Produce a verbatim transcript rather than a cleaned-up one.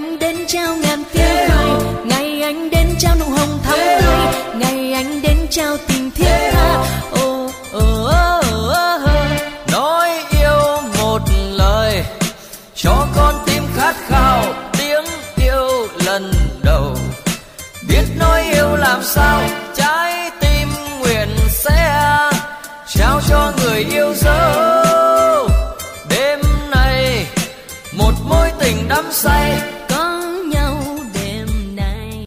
anh đến trao ngàn tiếng cười, ngày anh đến trao nụ hồng thắm tươi, ngày anh đến trao tình thiết tha. Ô ô ô ô nói yêu một lời cho con tim khát khao tiếng yêu lần đầu. Biết nói yêu làm sao, trái tim nguyện sẽ trao cho người yêu dấu. Đêm nay một mối tình đắm say